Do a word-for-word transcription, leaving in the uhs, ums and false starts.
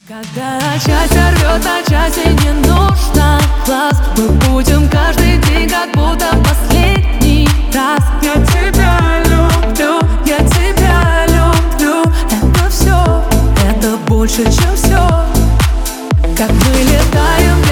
Когда счастье рвет на части, не нужно глаз. Мы будем каждый день, как будто последний раз. Я тебя люблю, Я тебя люблю. Это все, это больше, чем все. Как мы летаем